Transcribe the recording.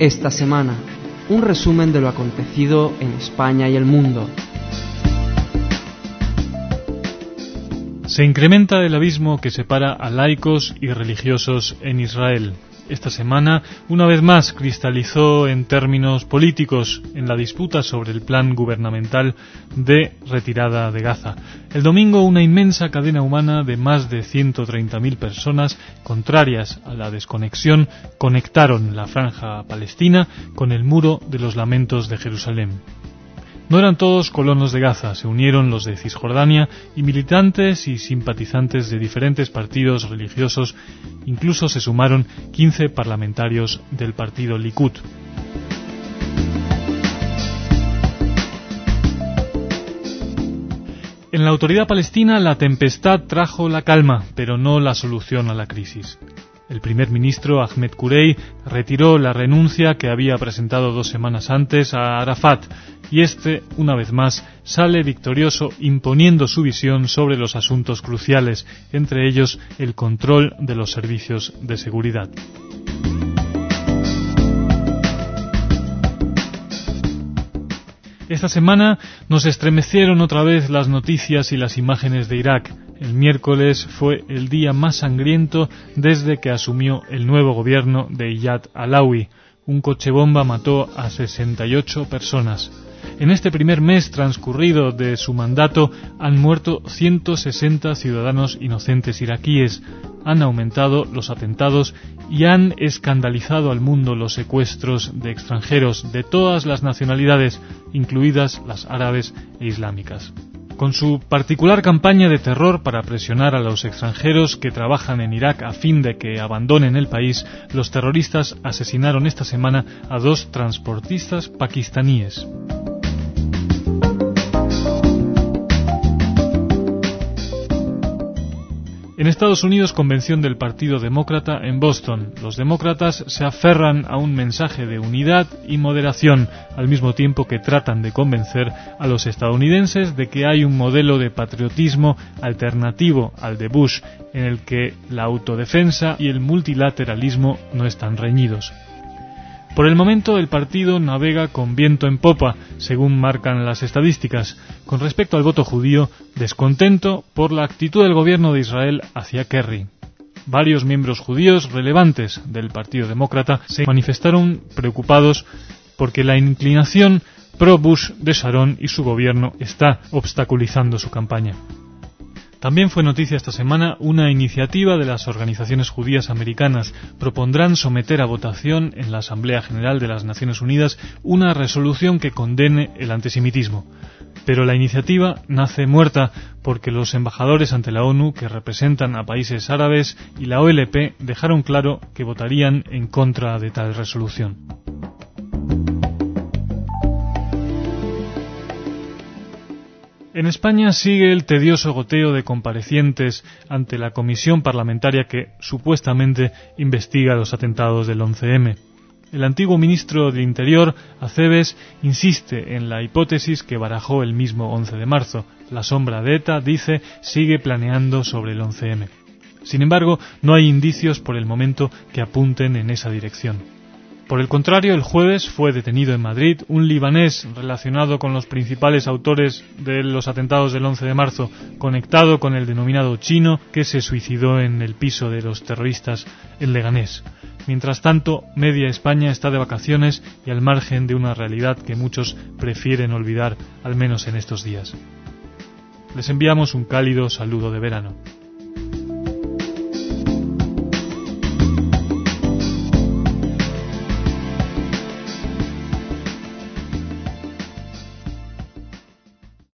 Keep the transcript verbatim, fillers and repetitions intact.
Esta semana, un resumen de lo acontecido en España y el mundo. Se incrementa el abismo que separa a laicos y religiosos en Israel. Esta semana, una vez más, cristalizó en términos políticos en la disputa sobre el plan gubernamental de retirada de Gaza. El domingo, una inmensa cadena humana de más de ciento treinta mil personas, contrarias a la desconexión, conectaron la franja palestina con el muro de los lamentos de Jerusalén. No eran todos colonos de Gaza, se unieron los de Cisjordania y militantes y simpatizantes de diferentes partidos religiosos, incluso se sumaron quince parlamentarios del partido Likud. En la autoridad palestina la tempestad trajo la calma, pero no la solución a la crisis. El primer ministro Ahmed Kurey retiró la renuncia que había presentado dos semanas antes a Arafat, y este, una vez más, sale victorioso imponiendo su visión sobre los asuntos cruciales, entre ellos el control de los servicios de seguridad. Esta semana nos estremecieron otra vez las noticias y las imágenes de Irak. El miércoles fue el día más sangriento desde que asumió el nuevo gobierno de Iyad Allawi. Un coche bomba mató a sesenta y ocho personas. En este primer mes transcurrido de su mandato han muerto ciento sesenta ciudadanos inocentes iraquíes, han aumentado los atentados y han escandalizado al mundo los secuestros de extranjeros de todas las nacionalidades, incluidas las árabes e islámicas. Con su particular campaña de terror para presionar a los extranjeros que trabajan en Irak a fin de que abandonen el país, los terroristas asesinaron esta semana a dos transportistas pakistaníes. En Estados Unidos, convención del Partido Demócrata en Boston. Los demócratas se aferran a un mensaje de unidad y moderación, al mismo tiempo que tratan de convencer a los estadounidenses de que hay un modelo de patriotismo alternativo al de Bush, en el que la autodefensa y el multilateralismo no están reñidos. Por el momento, el partido navega con viento en popa, según marcan las estadísticas. Con respecto al voto judío, descontento por la actitud del gobierno de Israel hacia Kerry. Varios miembros judíos relevantes del Partido Demócrata se manifestaron preocupados porque la inclinación pro-Bush de Sharon y su gobierno está obstaculizando su campaña. También fue noticia esta semana una iniciativa de las organizaciones judías americanas. Propondrán someter a votación en la Asamblea General de las Naciones Unidas una resolución que condene el antisemitismo. Pero la iniciativa nace muerta porque los embajadores ante la ONU que representan a países árabes y la O L P dejaron claro que votarían en contra de tal resolución. En España sigue el tedioso goteo de comparecientes ante la comisión parlamentaria que supuestamente investiga los atentados del once eme. El antiguo ministro del Interior, Acebes, insiste en la hipótesis que barajó el mismo once de marzo. La sombra de ETA, dice, sigue planeando sobre el once eme. Sin embargo, no hay indicios por el momento que apunten en esa dirección. Por el contrario, el jueves fue detenido en Madrid un libanés relacionado con los principales autores de los atentados del once de marzo, conectado con el denominado chino que se suicidó en el piso de los terroristas en Leganés. Mientras tanto, media España está de vacaciones y al margen de una realidad que muchos prefieren olvidar, al menos en estos días. Les enviamos un cálido saludo de verano.